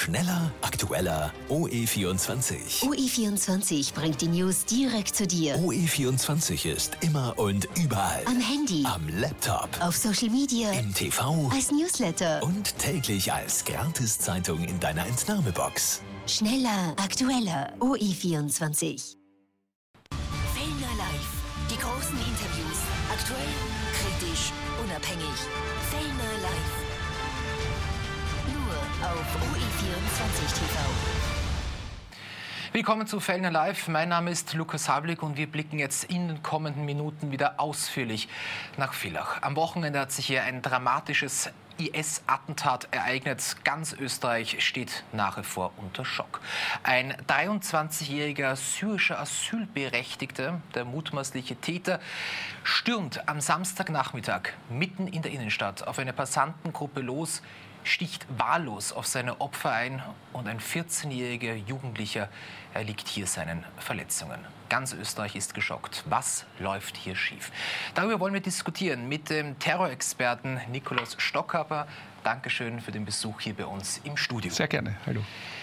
Schneller, aktueller, OE24. OE24 bringt die News direkt zu dir. OE24 ist immer und überall. Am Handy, am Laptop, auf Social Media, im TV, als Newsletter und täglich als Gratiszeitung in deiner Entnahmebox. Schneller, aktueller, OE24. Fellner Live. Die großen Interviews. Aktuell, kritisch, unabhängig. Fellner Live. Nur auf OE24 TV. Willkommen zu Fellner Live. Mein Name ist Lukas Hablik und wir blicken jetzt in den kommenden Minuten wieder ausführlich nach Villach. Am Wochenende hat sich hier ein dramatisches IS-Attentat ereignet. Ganz Österreich steht nach wie vor unter Schock. Ein 23-jähriger syrischer Asylberechtigter, der mutmaßliche Täter, stürmt am Samstagnachmittag mitten in der Innenstadt auf eine Passantengruppe los, sticht wahllos auf seine Opfer ein und ein 14-jähriger Jugendlicher erliegt hier seinen Verletzungen. Ganz Österreich ist geschockt. Was läuft hier schief? Darüber wollen wir diskutieren mit dem Terrorexperten Nikolaus Stockhaber. Dankeschön für den Besuch hier bei uns im Studio. Sehr gerne. Hallo.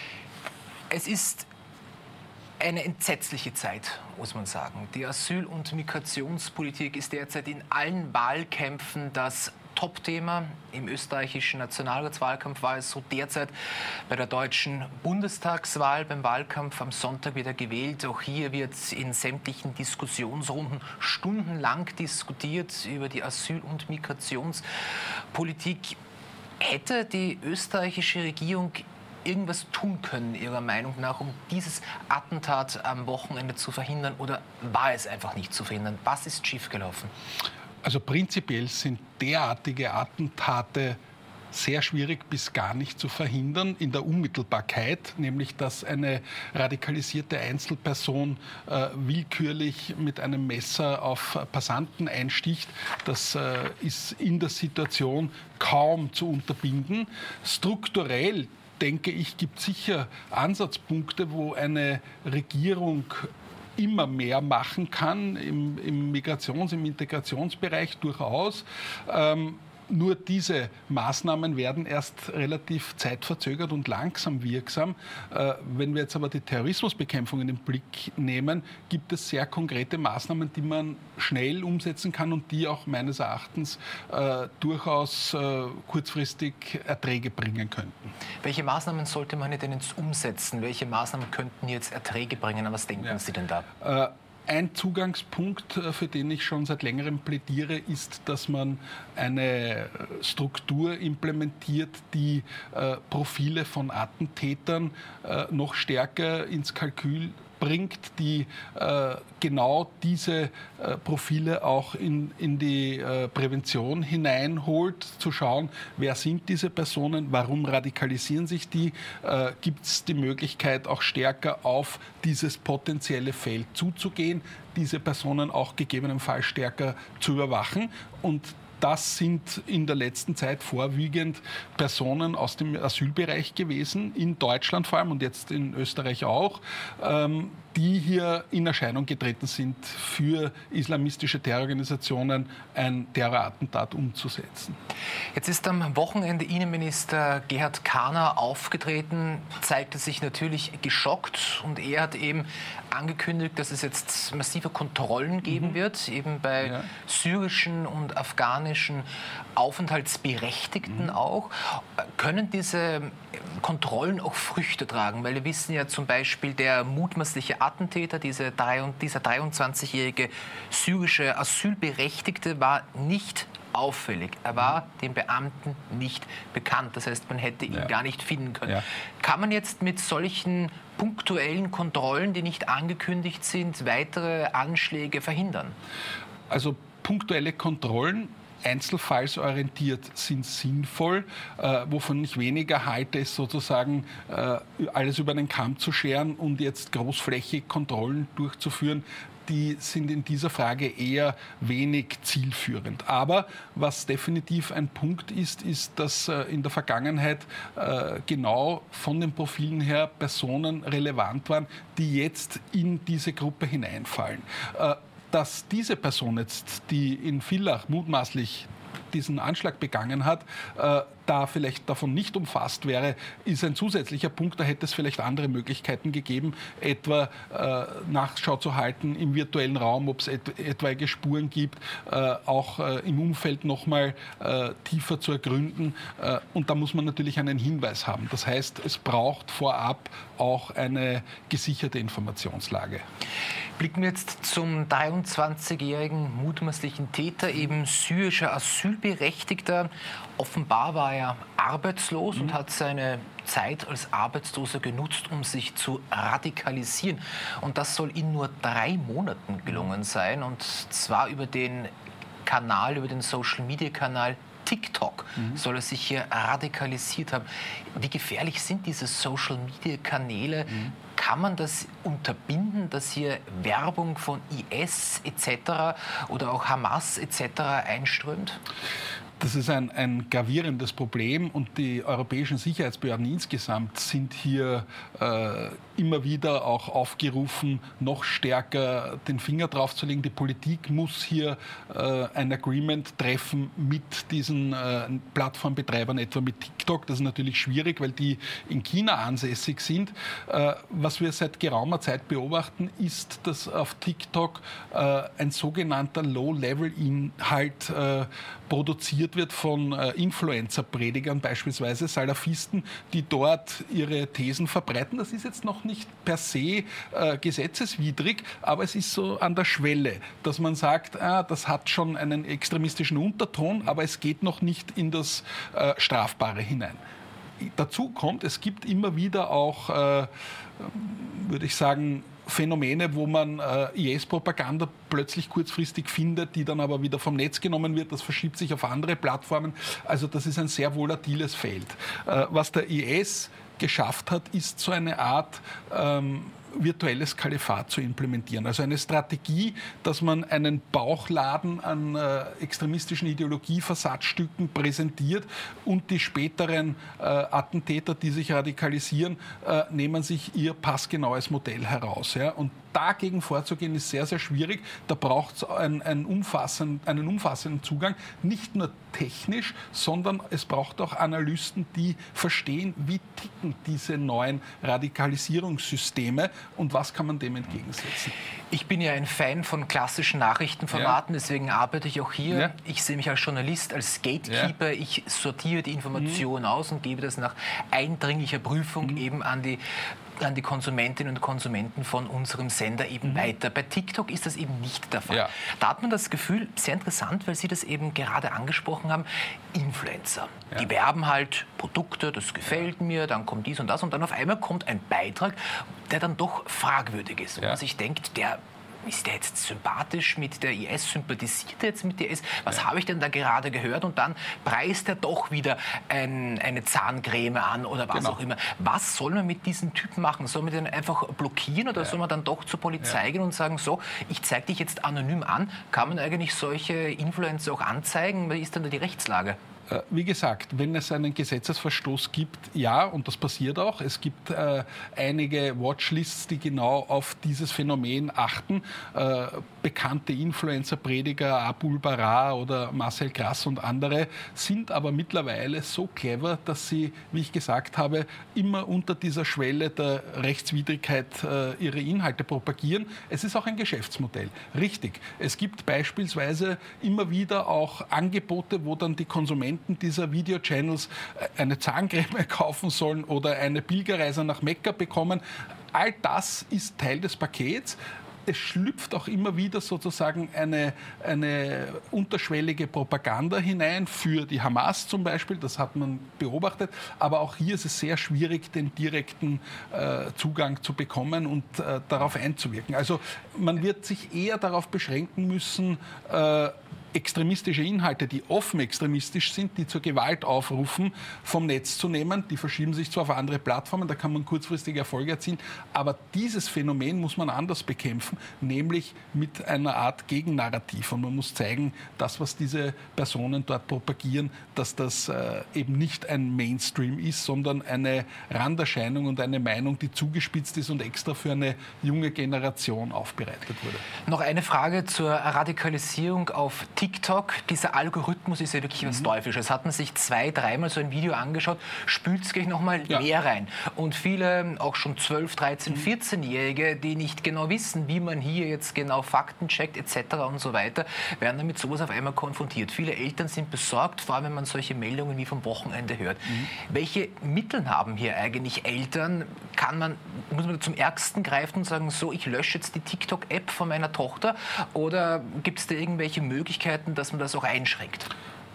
Es ist eine entsetzliche Zeit, muss man sagen. Die Asyl- und Migrationspolitik ist derzeit in allen Wahlkämpfen das Top-Thema. Im österreichischen Nationalratswahlkampf war es so, derzeit bei der deutschen Bundestagswahl, beim Wahlkampf am Sonntag wieder gewählt. Auch hier wird in sämtlichen Diskussionsrunden stundenlang diskutiert über die Asyl- und Migrationspolitik. Hätte die österreichische Regierung irgendwas tun können, Ihrer Meinung nach, um dieses Attentat am Wochenende zu verhindern, oder war es einfach nicht zu verhindern? Was ist schiefgelaufen? Also prinzipiell sind derartige Attentate sehr schwierig bis gar nicht zu verhindern in der Unmittelbarkeit, nämlich dass eine radikalisierte Einzelperson willkürlich mit einem Messer auf Passanten einsticht. Das ist in der Situation kaum zu unterbinden. Strukturell, denke ich, gibt es sicher Ansatzpunkte, wo eine Regierung immer mehr machen kann, im Integrationsbereich durchaus. Nur diese Maßnahmen werden erst relativ zeitverzögert und langsam wirksam. Wenn wir jetzt aber die Terrorismusbekämpfung in den Blick nehmen, gibt es sehr konkrete Maßnahmen, die man schnell umsetzen kann und die auch meines Erachtens durchaus kurzfristig Erträge bringen könnten. Welche Maßnahmen sollte man denn jetzt umsetzen? Welche Maßnahmen könnten jetzt Erträge bringen? Was denken Sie denn da? Ein Zugangspunkt, für den ich schon seit längerem plädiere, ist, dass man eine Struktur implementiert, die Profile von Attentätern noch stärker ins Kalkül bringt, die genau diese Profile auch in die Prävention hineinholt, zu schauen, wer sind diese Personen, warum radikalisieren sich die, gibt es die Möglichkeit, auch stärker auf dieses potenzielle Feld zuzugehen, diese Personen auch gegebenenfalls stärker zu überwachen. Und das sind in der letzten Zeit vorwiegend Personen aus dem Asylbereich gewesen, in Deutschland vor allem und jetzt in Österreich auch, die hier in Erscheinung getreten sind, für islamistische Terrororganisationen ein Terrorattentat umzusetzen. Jetzt ist am Wochenende Innenminister Gerhard Kahner aufgetreten, zeigte sich natürlich geschockt und er hat eben angekündigt, dass es jetzt massive Kontrollen geben wird, eben bei syrischen und afghanischen Aufenthaltsberechtigten auch. Können diese Kontrollen auch Früchte tragen? Weil wir wissen ja zum Beispiel, der mutmaßliche Attentäter, dieser 23-jährige syrische Asylberechtigte, war nicht auffällig. Er war den Beamten nicht bekannt. Das heißt, man hätte ihn gar nicht finden können. Ja. Kann man jetzt mit solchen punktuellen Kontrollen, die nicht angekündigt sind, weitere Anschläge verhindern? Also punktuelle Kontrollen, einzelfallsorientiert, sind sinnvoll. Wovon ich weniger halte, ist sozusagen alles über den Kamm zu scheren und jetzt großflächig Kontrollen durchzuführen. Die sind in dieser Frage eher wenig zielführend. Aber was definitiv ein Punkt ist, dass in der Vergangenheit genau von den Profilen her Personen relevant waren, die jetzt in diese Gruppe hineinfallen. Dass diese Person jetzt, die in Villach mutmaßlich diesen Anschlag begangen hat, da vielleicht davon nicht umfasst wäre, ist ein zusätzlicher Punkt. Da hätte es vielleicht andere Möglichkeiten gegeben, etwa Nachschau zu halten im virtuellen Raum, ob es etwaige Spuren gibt, auch im Umfeld nochmal tiefer zu ergründen. Und da muss man natürlich einen Hinweis haben. Das heißt, es braucht vorab auch eine gesicherte Informationslage. Blicken wir jetzt zum 23-jährigen mutmaßlichen Täter, eben syrischer Asylberechtigter. Offenbar war er arbeitslos und hat seine Zeit als Arbeitsloser genutzt, um sich zu radikalisieren. Und das soll in nur 3 Monaten gelungen sein. Und zwar über den Social-Media-Kanal TikTok soll er sich hier radikalisiert haben. Wie gefährlich sind diese Social-Media-Kanäle? Kann man das unterbinden, dass hier Werbung von IS etc. oder auch Hamas etc. einströmt? Das ist ein gravierendes Problem und die europäischen Sicherheitsbehörden insgesamt sind hier immer wieder auch aufgerufen, noch stärker den Finger drauf zu legen. Die Politik muss hier ein Agreement treffen mit diesen Plattformbetreibern, etwa mit TikTok. Das ist natürlich schwierig, weil die in China ansässig sind. Was wir seit geraumer Zeit beobachten, ist, dass auf TikTok ein sogenannter Low-Level-Inhalt produziert wird von Influencer-Predigern, beispielsweise Salafisten, die dort ihre Thesen verbreiten. Das ist jetzt noch nicht per se gesetzeswidrig, aber es ist so an der Schwelle, dass man sagt, das hat schon einen extremistischen Unterton, aber es geht noch nicht in das Strafbare hinein. Dazu kommt, es gibt immer wieder auch, würde ich sagen, Phänomene, wo man IS-Propaganda plötzlich kurzfristig findet, die dann aber wieder vom Netz genommen wird. Das verschiebt sich auf andere Plattformen. Also das ist ein sehr volatiles Feld. Was der IS geschafft hat, ist so eine Art virtuelles Kalifat zu implementieren. Also eine Strategie, dass man einen Bauchladen an extremistischen Ideologieversatzstücken präsentiert und die späteren Attentäter, die sich radikalisieren, nehmen sich ihr passgenaues Modell heraus. Ja? Und dagegen vorzugehen, ist sehr, sehr schwierig. Da braucht es einen umfassenden Zugang, nicht nur technisch, sondern es braucht auch Analysten, die verstehen, wie ticken diese neuen Radikalisierungssysteme und was kann man dem entgegensetzen. Ich bin ja ein Fan von klassischen Nachrichtenformaten, deswegen arbeite ich auch hier. Ja. Ich sehe mich als Journalist, als Gatekeeper. Ja. Ich sortiere die Informationen aus und gebe das nach eindringlicher Prüfung eben an die Konsumentinnen und Konsumenten von unserem Sender eben weiter. Bei TikTok ist das eben nicht der Fall. Ja. Da hat man das Gefühl, sehr interessant, weil Sie das eben gerade angesprochen haben, Influencer. Ja. Die werben halt Produkte, das gefällt mir, dann kommt dies und das und dann auf einmal kommt ein Beitrag, der dann doch fragwürdig ist. Wo man sich denkt, ist der jetzt sympathisch mit der IS, sympathisiert er jetzt mit der IS? Was habe ich denn da gerade gehört? Und dann preist er doch wieder eine Zahncreme an oder was auch immer. Was soll man mit diesen Typen machen? Soll man den einfach blockieren oder soll man dann doch zur Polizei gehen und sagen, so, ich zeige dich jetzt anonym an? Kann man eigentlich solche Influencer auch anzeigen? Wie ist dann da die Rechtslage? Wie gesagt, wenn es einen Gesetzesverstoß gibt, ja, und das passiert auch. Es gibt einige Watchlists, die genau auf dieses Phänomen achten. Bekannte Influencer, Prediger, Abul Bara oder Marcel Grass und andere sind aber mittlerweile so clever, dass sie, wie ich gesagt habe, immer unter dieser Schwelle der Rechtswidrigkeit ihre Inhalte propagieren. Es ist auch ein Geschäftsmodell. Richtig. Es gibt beispielsweise immer wieder auch Angebote, wo dann die Konsumenten dieser Video-Channels eine Zahncreme kaufen sollen oder eine Pilgerreise nach Mekka bekommen. All das ist Teil des Pakets. Es schlüpft auch immer wieder sozusagen eine unterschwellige Propaganda hinein für die Hamas zum Beispiel. Das hat man beobachtet. Aber auch hier ist es sehr schwierig, den direkten Zugang zu bekommen und darauf einzuwirken. Also man wird sich eher darauf beschränken müssen, extremistische Inhalte, die offen extremistisch sind, die zur Gewalt aufrufen, vom Netz zu nehmen. Die verschieben sich zwar auf andere Plattformen, da kann man kurzfristige Erfolge erzielen, aber dieses Phänomen muss man anders bekämpfen, nämlich mit einer Art Gegennarrativ. Und man muss zeigen, das, was diese Personen dort propagieren, dass das eben nicht ein Mainstream ist, sondern eine Randerscheinung und eine Meinung, die zugespitzt ist und extra für eine junge Generation aufbereitet wurde. Noch eine Frage zur Radikalisierung auf TikTok. TikTok, dieser Algorithmus ist ja wirklich was Teuflisches. Hat man sich 2-3 Mal so ein Video angeschaut, spült es gleich nochmal mehr rein. Und viele, auch schon 12, 13, 14-Jährige, die nicht genau wissen, wie man hier jetzt genau Fakten checkt etc. und so weiter, werden damit sowas auf einmal konfrontiert. Viele Eltern sind besorgt, vor allem wenn man solche Meldungen wie vom Wochenende hört. Welche Mittel haben hier eigentlich Eltern? Muss man zum Ärgsten greifen und sagen, so, ich lösche jetzt die TikTok-App von meiner Tochter? Oder gibt es da irgendwelche Möglichkeiten, dass man das auch einschränkt?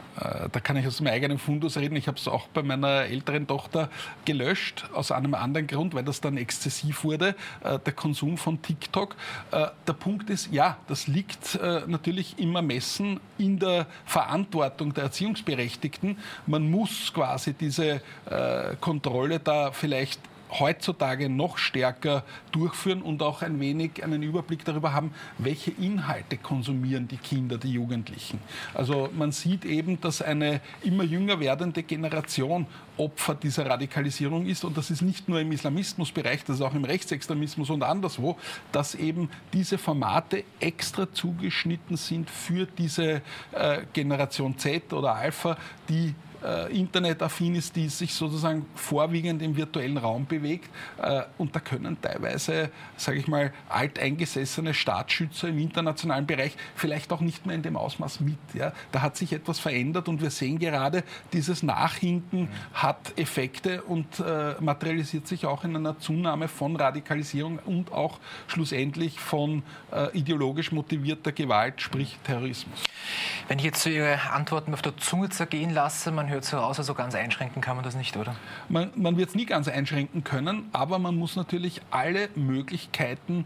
Da kann ich aus meinem eigenen Fundus reden. Ich habe es auch bei meiner älteren Tochter gelöscht, aus einem anderen Grund, weil das dann exzessiv wurde, der Konsum von TikTok. Der Punkt ist, ja, das liegt natürlich im Ermessen in der Verantwortung der Erziehungsberechtigten. Man muss quasi diese Kontrolle da vielleicht heutzutage noch stärker durchführen und auch ein wenig einen Überblick darüber haben, welche Inhalte konsumieren die Kinder, die Jugendlichen. Also man sieht eben, dass eine immer jünger werdende Generation Opfer dieser Radikalisierung ist, und das ist nicht nur im Islamismusbereich, das ist auch im Rechtsextremismus und anderswo, dass eben diese Formate extra zugeschnitten sind für diese Generation Z oder Alpha, die internetaffin ist, die sich sozusagen vorwiegend im virtuellen Raum bewegt. Und da können teilweise, sage ich mal, alteingesessene Staatsschützer im internationalen Bereich vielleicht auch nicht mehr in dem Ausmaß mit. Ja. Da hat sich etwas verändert, und wir sehen gerade, dieses Nachhinken hat Effekte und materialisiert sich auch in einer Zunahme von Radikalisierung und auch schlussendlich von ideologisch motivierter Gewalt, sprich Terrorismus. Wenn ich jetzt so Ihre Antworten auf der Zunge zergehen lasse, man hört so raus, also ganz einschränken kann man das nicht, oder? Man wird es nie ganz einschränken können, aber man muss natürlich alle Möglichkeiten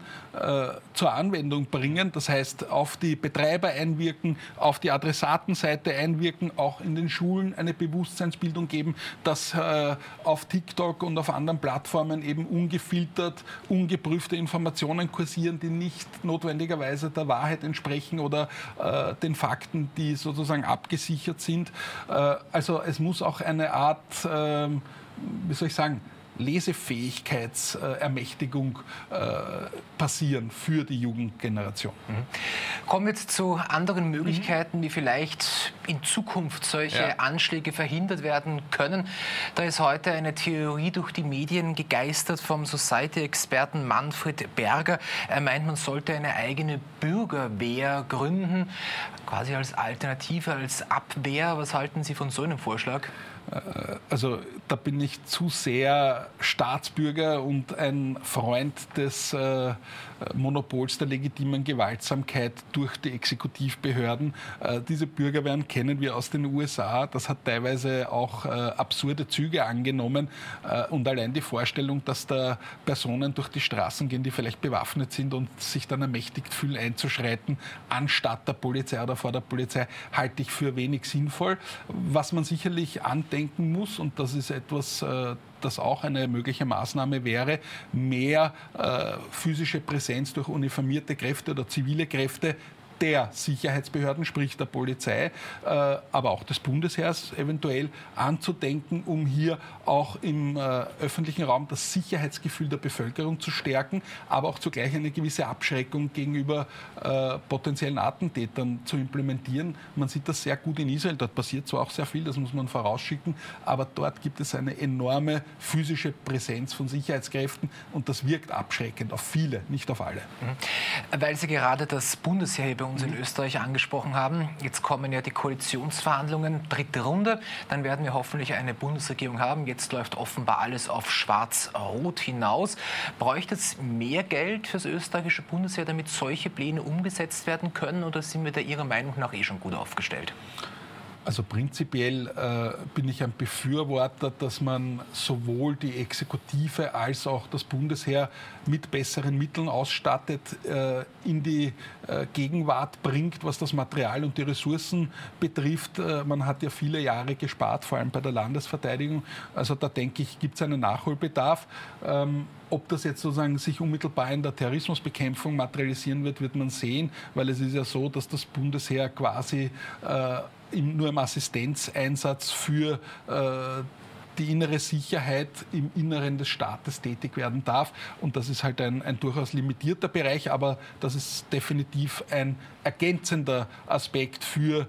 zur Anwendung bringen. Das heißt, auf die Betreiber einwirken, auf die Adressatenseite einwirken, auch in den Schulen eine Bewusstseinsbildung geben, dass auf TikTok und auf anderen Plattformen eben ungefiltert, ungeprüfte Informationen kursieren, die nicht notwendigerweise der Wahrheit entsprechen oder den Fakten, die sozusagen abgesichert sind. Also es muss auch eine Art, wie soll ich sagen, Lesefähigkeitsermächtigung passieren für die Jugendgeneration. Kommen wir jetzt zu anderen Möglichkeiten, wie vielleicht in Zukunft solche Anschläge verhindert werden können. Da ist heute eine Theorie durch die Medien gegeistert vom Society-Experten Manfred Berger. Er meint, man sollte eine eigene Bürgerwehr gründen, quasi als Alternative, als Abwehr. Was halten Sie von so einem Vorschlag? Also da bin ich zu sehr Staatsbürger und ein Freund des Monopols der legitimen Gewaltsamkeit durch die Exekutivbehörden. Diese Bürgerwehren kennen wir aus den USA. Das hat teilweise auch absurde Züge angenommen. Und allein die Vorstellung, dass da Personen durch die Straßen gehen, die vielleicht bewaffnet sind und sich dann ermächtigt fühlen, einzuschreiten, anstatt der Polizei oder vor der Polizei, halte ich für wenig sinnvoll. Was man sicherlich andenken muss, und das ist etwas, das auch eine mögliche Maßnahme wäre, mehr physische Präsenz durch uniformierte Kräfte oder zivile Kräfte der Sicherheitsbehörden, sprich der Polizei, aber auch des Bundesheers eventuell anzudenken, um hier auch im öffentlichen Raum das Sicherheitsgefühl der Bevölkerung zu stärken, aber auch zugleich eine gewisse Abschreckung gegenüber potenziellen Attentätern zu implementieren. Man sieht das sehr gut in Israel, dort passiert zwar auch sehr viel, das muss man vorausschicken, aber dort gibt es eine enorme physische Präsenz von Sicherheitskräften, und das wirkt abschreckend auf viele, nicht auf alle. Weil Sie gerade das Bundesheer bei uns in Österreich angesprochen haben. Jetzt kommen ja die Koalitionsverhandlungen, 3. Runde. Dann werden wir hoffentlich eine Bundesregierung haben. Jetzt läuft offenbar alles auf Schwarz-Rot hinaus. Bräuchte es mehr Geld für das österreichische Bundesheer, damit solche Pläne umgesetzt werden können? Oder sind wir da Ihrer Meinung nach schon gut aufgestellt? Also prinzipiell bin ich ein Befürworter, dass man sowohl die Exekutive als auch das Bundesheer mit besseren Mitteln ausstattet, in die Gegenwart bringt, was das Material und die Ressourcen betrifft. Man hat ja viele Jahre gespart, vor allem bei der Landesverteidigung. Also da denke ich, gibt es einen Nachholbedarf. Ob das jetzt sozusagen sich unmittelbar in der Terrorismusbekämpfung materialisieren wird, wird man sehen, weil es ist ja so, dass das Bundesheer quasi nur im Assistenzeinsatz für die innere Sicherheit im Inneren des Staates tätig werden darf. Und das ist halt ein durchaus limitierter Bereich, aber das ist definitiv ein ergänzender Aspekt für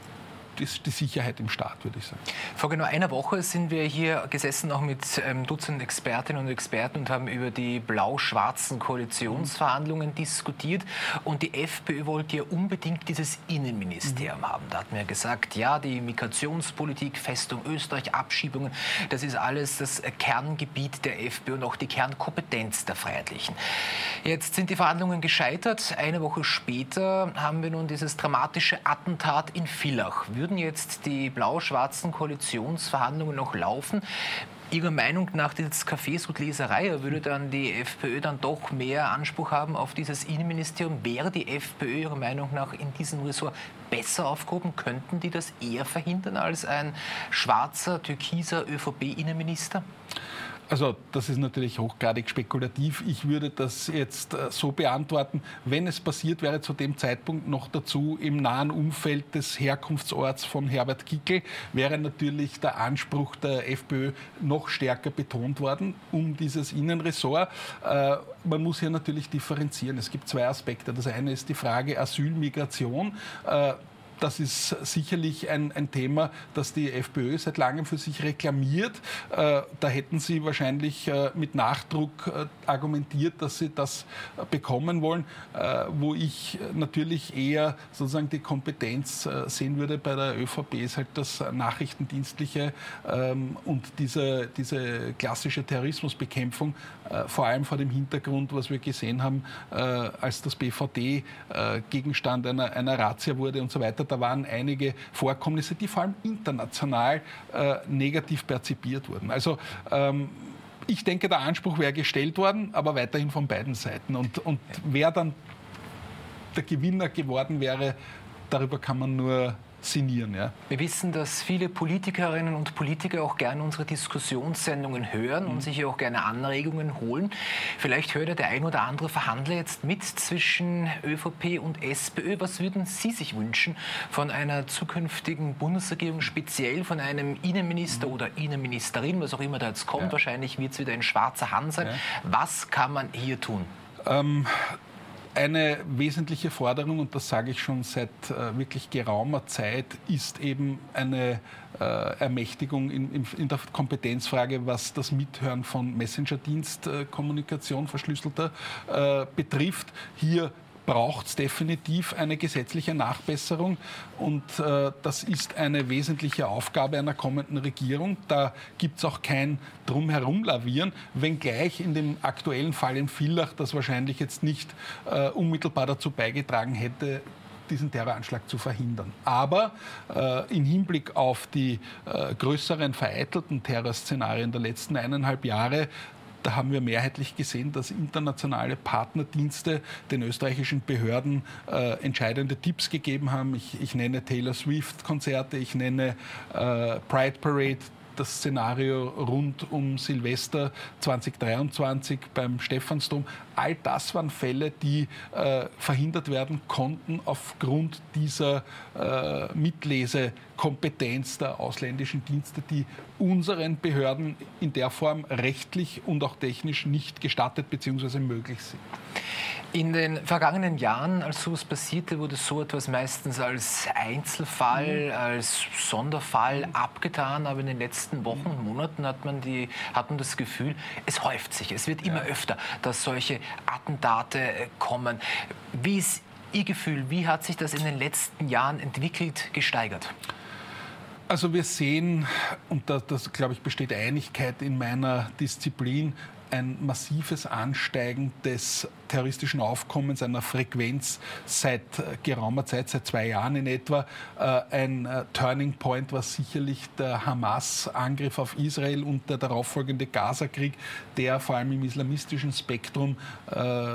die Sicherheit im Staat, würde ich sagen. Vor genau einer Woche sind wir hier gesessen, auch mit Dutzenden Expertinnen und Experten, und haben über die blau-schwarzen Koalitionsverhandlungen diskutiert. Und die FPÖ wollte ja unbedingt dieses Innenministerium haben. Da hat man ja gesagt, ja, die Migrationspolitik, Festung Österreich, Abschiebungen, das ist alles das Kerngebiet der FPÖ und auch die Kernkompetenz der Freiheitlichen. Jetzt sind die Verhandlungen gescheitert. Eine Woche später haben wir nun dieses dramatische Attentat in Villach. Würden jetzt die blau-schwarzen Koalitionsverhandlungen noch laufen? Ihrer Meinung nach, dieses Cafés und Leserei, würde dann die FPÖ dann doch mehr Anspruch haben auf dieses Innenministerium? Wäre die FPÖ Ihrer Meinung nach in diesem Ressort besser aufgehoben? Könnten die das eher verhindern als ein schwarzer, türkiser ÖVP-Innenminister? Also das ist natürlich hochgradig spekulativ. Ich würde das jetzt so beantworten, wenn es passiert wäre zu dem Zeitpunkt noch dazu im nahen Umfeld des Herkunftsorts von Herbert Kickl, wäre natürlich der Anspruch der FPÖ noch stärker betont worden um dieses Innenressort. Man muss hier natürlich differenzieren. Es gibt zwei Aspekte. Das eine ist die Frage Asyl, Migration. Das ist sicherlich ein Thema, das die FPÖ seit langem für sich reklamiert. Da hätten sie wahrscheinlich mit Nachdruck argumentiert, dass sie das bekommen wollen, wo ich natürlich eher sozusagen die Kompetenz sehen würde bei der ÖVP, ist halt das Nachrichtendienstliche und diese klassische Terrorismusbekämpfung, vor allem vor dem Hintergrund, was wir gesehen haben, als das BVD Gegenstand einer Razzia wurde und so weiter. Da waren einige Vorkommnisse, die vor allem international negativ perzipiert wurden. Also ich denke, der Anspruch wäre gestellt worden, aber weiterhin von beiden Seiten. Und wer dann der Gewinner geworden wäre, darüber kann man nur sinnieren. Ja. Wir wissen, dass viele Politikerinnen und Politiker auch gerne unsere Diskussionssendungen hören und sich auch gerne Anregungen holen. Vielleicht hört ja der ein oder andere Verhandler jetzt mit zwischen ÖVP und SPÖ. Was würden Sie sich wünschen von einer zukünftigen Bundesregierung, speziell von einem Innenminister oder Innenministerin, was auch immer da jetzt kommt? Ja. Wahrscheinlich wird es wieder ein schwarzer Hahn sein. Ja. Was kann man hier tun? Eine wesentliche Forderung, und das sage ich schon seit wirklich geraumer Zeit, ist eben eine Ermächtigung in der Kompetenzfrage, was das Mithören von Messenger-Dienstkommunikation verschlüsselter betrifft. Hier braucht es definitiv eine gesetzliche Nachbesserung und das ist eine wesentliche Aufgabe einer kommenden Regierung. Da gibt es auch kein Drumherumlavieren, wenngleich in dem aktuellen Fall in Villach das wahrscheinlich jetzt nicht unmittelbar dazu beigetragen hätte, diesen Terroranschlag zu verhindern. Aber im Hinblick auf die größeren vereitelten Terrorszenarien der letzten 1,5 Jahre, da haben wir mehrheitlich gesehen, dass internationale Partnerdienste den österreichischen Behörden entscheidende Tipps gegeben haben. Ich nenne Taylor Swift-Konzerte, ich nenne Pride Parade, das Szenario rund um Silvester 2023 beim Stephansdom. All das waren Fälle, die verhindert werden konnten aufgrund dieser Mitlesekompetenz der ausländischen Dienste, die unseren Behörden in der Form rechtlich und auch technisch nicht gestattet bzw. möglich sind. In den vergangenen Jahren, als sowas passierte, wurde so etwas meistens als Einzelfall, als Sonderfall abgetan. Aber in den letzten Wochen und Monaten hat man das Gefühl, es häuft sich. Es wird immer öfter, dass solche Attentate kommen. Wie ist Ihr Gefühl? Wie hat sich das in den letzten Jahren entwickelt, gesteigert? Also wir sehen, und das glaube ich besteht Einigkeit in meiner Disziplin, ein massives Ansteigen des terroristischen Aufkommens, einer Frequenz seit geraumer Zeit, seit 2 Jahren in etwa. Ein Turning Point war sicherlich der Hamas-Angriff auf Israel und der darauffolgende Gaza-Krieg, der vor allem im islamistischen Spektrum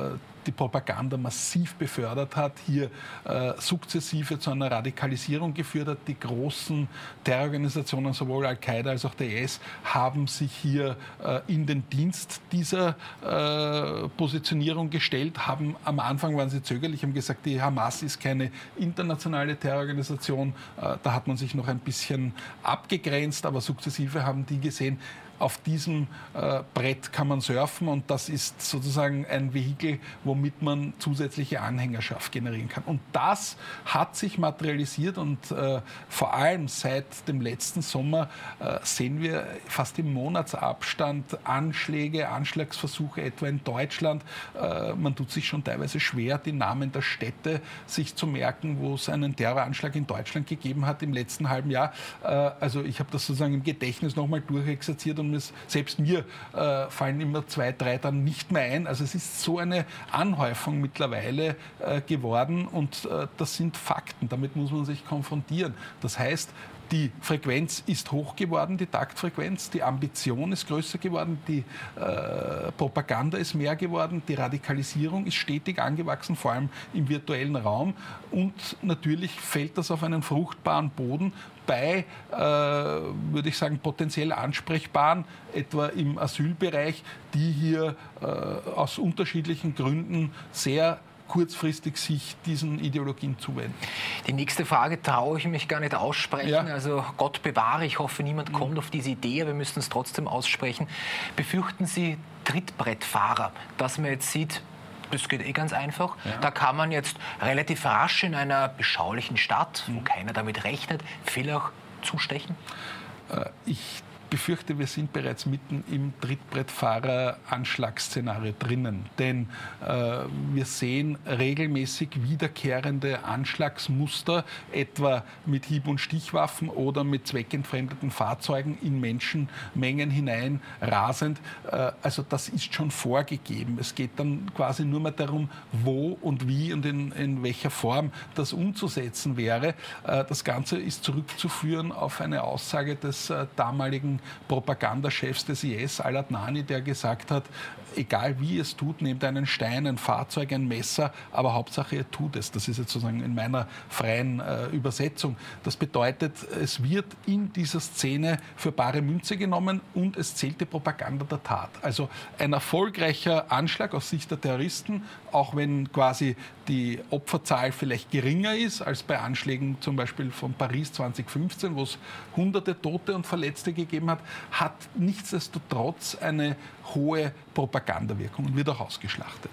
die Propaganda massiv befördert hat, hier sukzessive zu einer Radikalisierung geführt hat. Die großen Terrororganisationen, sowohl Al-Qaida als auch der IS, haben sich hier in den Dienst dieser Positionierung gestellt, am Anfang waren sie zögerlich, haben gesagt, die Hamas ist keine internationale Terrororganisation, da hat man sich noch ein bisschen abgegrenzt, aber sukzessive haben die gesehen, auf diesem Brett kann man surfen und das ist sozusagen ein Vehikel, womit man zusätzliche Anhängerschaft generieren kann. Und das hat sich materialisiert und vor allem seit dem letzten Sommer sehen wir fast im Monatsabstand Anschläge, Anschlagsversuche, etwa in Deutschland. Man tut sich schon teilweise schwer, die Namen der Städte sich zu merken, wo es einen Terroranschlag in Deutschland gegeben hat im letzten halben Jahr. Also ich habe das sozusagen im Gedächtnis nochmal durchexerziert und selbst mir fallen immer 2, 3 dann nicht mehr ein. Also es ist so eine Anhäufung mittlerweile geworden und das sind Fakten, damit muss man sich konfrontieren. Das heißt, die Frequenz ist hoch geworden, die Taktfrequenz, die Ambition ist größer geworden, die Propaganda ist mehr geworden, die Radikalisierung ist stetig angewachsen, vor allem im virtuellen Raum. Und natürlich fällt das auf einen fruchtbaren Boden bei, würde ich sagen, potenziell Ansprechbaren, etwa im Asylbereich, die hier aus unterschiedlichen Gründen sehr kurzfristig sich diesen Ideologien zuwenden. Die nächste Frage traue ich mich gar nicht aussprechen. Ja. Also Gott bewahre, ich hoffe, niemand kommt auf diese Idee, aber wir müssen es trotzdem aussprechen. Befürchten Sie Trittbrettfahrer, dass man jetzt sieht, das geht ganz einfach. Ja. Da kann man jetzt relativ rasch in einer beschaulichen Stadt, wo keiner damit rechnet, vielleicht zustechen? Ich befürchte, wir sind bereits mitten im Trittbrettfahrer-Anschlagsszenario drinnen. Denn wir sehen regelmäßig wiederkehrende Anschlagsmuster, etwa mit Hieb- und Stichwaffen oder mit zweckentfremdeten Fahrzeugen in Menschenmengen hinein rasend. Also das ist schon vorgegeben. Es geht dann quasi nur mehr darum, wo und wie und in welcher Form das umzusetzen wäre. Das Ganze ist zurückzuführen auf eine Aussage des damaligen Propagandachefs des IS, Al-Adnani, der gesagt hat, egal wie ihr es tut, nehmt einen Stein, ein Fahrzeug, ein Messer, aber Hauptsache ihr tut es. Das ist jetzt sozusagen in meiner freien Übersetzung. Das bedeutet, es wird in dieser Szene für bare Münze genommen und es zählt die Propaganda der Tat. Also ein erfolgreicher Anschlag aus Sicht der Terroristen, auch wenn quasi die Opferzahl vielleicht geringer ist als bei Anschlägen zum Beispiel von Paris 2015, wo es hunderte Tote und Verletzte gegeben hat, hat nichtsdestotrotz eine hohe Propagandawirkung und wird auch ausgeschlachtet.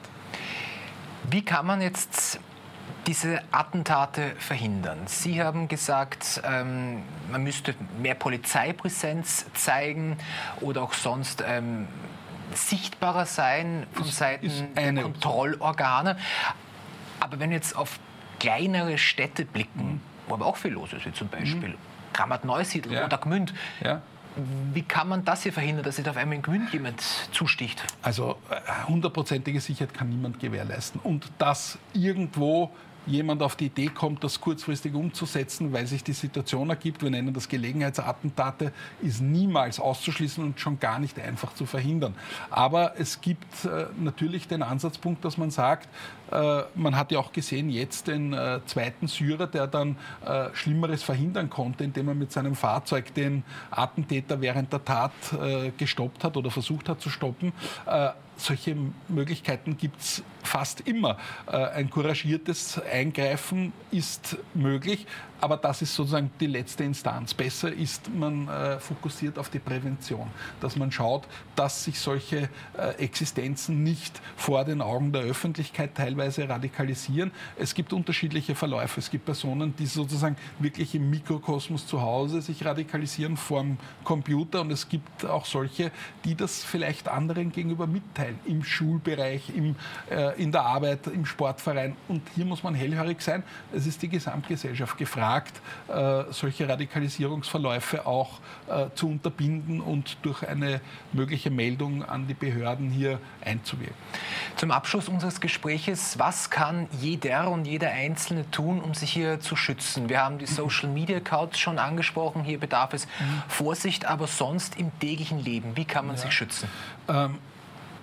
Wie kann man jetzt diese Attentate verhindern? Sie haben gesagt, man müsste mehr Polizeipräsenz zeigen oder auch sonst sichtbarer sein von Seiten der Kontrollorgane. Aber wenn wir jetzt auf kleinere Städte blicken, wo aber auch viel los ist, wie zum Beispiel Ramat-Neusiedl oder Gmünd, wie kann man das hier verhindern, dass sich auf einmal in Gmünd jemand zusticht? Also 100%ige Sicherheit kann niemand gewährleisten. Und dass irgendwo jemand auf die Idee kommt, das kurzfristig umzusetzen, weil sich die Situation ergibt, wir nennen das Gelegenheitsattentate, ist niemals auszuschließen und schon gar nicht einfach zu verhindern. Aber es gibt natürlich den Ansatzpunkt, dass man sagt, man hat ja auch gesehen, jetzt den zweiten Syrer, der dann Schlimmeres verhindern konnte, indem er mit seinem Fahrzeug den Attentäter während der Tat gestoppt hat oder versucht hat zu stoppen. Solche Möglichkeiten gibt es fast immer. Ein couragiertes Eingreifen ist möglich, aber das ist sozusagen die letzte Instanz. Besser ist, man fokussiert auf die Prävention, dass man schaut, dass sich solche Existenzen nicht vor den Augen der Öffentlichkeit teilweise radikalisieren. Es gibt unterschiedliche Verläufe. Es gibt Personen, die sozusagen wirklich im Mikrokosmos zu Hause sich radikalisieren vor dem Computer, und es gibt auch solche, die das vielleicht anderen gegenüber mitteilen, im Schulbereich, in der Arbeit, im Sportverein. Und hier muss man hellhörig sein. Es ist die Gesamtgesellschaft gefragt, solche Radikalisierungsverläufe auch zu unterbinden und durch eine mögliche Meldung an die Behörden hier einzuwirken. Zum Abschluss unseres Gespräches, was kann jeder und jeder Einzelne tun, um sich hier zu schützen? Wir haben die Social-Media-Accounts schon angesprochen. Hier bedarf es Vorsicht, aber sonst im täglichen Leben, wie kann man sich schützen?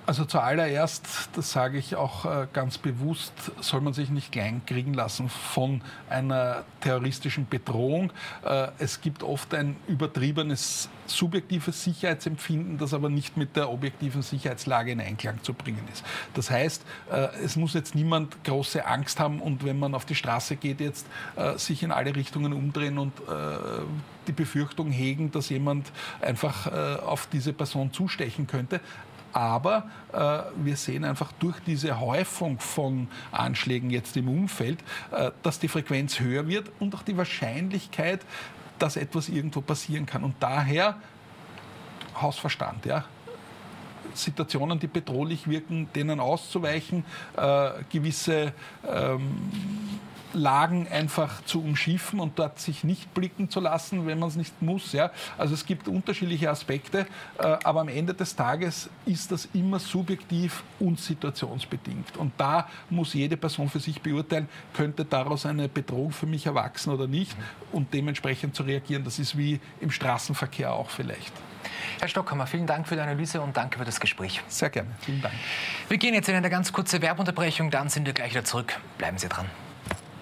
Also zuallererst, das sage ich auch ganz bewusst, soll man sich nicht kleinkriegen lassen von einer terroristischen Bedrohung. Es gibt oft ein übertriebenes subjektives Sicherheitsempfinden, das aber nicht mit der objektiven Sicherheitslage in Einklang zu bringen ist. Das heißt, es muss jetzt niemand große Angst haben und wenn man auf die Straße geht, jetzt sich in alle Richtungen umdrehen und die Befürchtung hegen, dass jemand einfach auf diese Person zustechen könnte. Aber wir sehen einfach durch diese Häufung von Anschlägen jetzt im Umfeld, dass die Frequenz höher wird und auch die Wahrscheinlichkeit, dass etwas irgendwo passieren kann. Und daher Hausverstand, ja. Situationen, die bedrohlich wirken, denen auszuweichen, gewisse Lagen einfach zu umschiffen und dort sich nicht blicken zu lassen, wenn man es nicht muss. Ja. Also es gibt unterschiedliche Aspekte, aber am Ende des Tages ist das immer subjektiv und situationsbedingt. Und da muss jede Person für sich beurteilen, könnte daraus eine Bedrohung für mich erwachsen oder nicht und dementsprechend zu reagieren. Das ist wie im Straßenverkehr auch vielleicht. Herr Stockhammer, vielen Dank für die Analyse und danke für das Gespräch. Sehr gerne, vielen Dank. Wir gehen jetzt in eine ganz kurze Werbeunterbrechung, dann sind wir gleich wieder zurück. Bleiben Sie dran.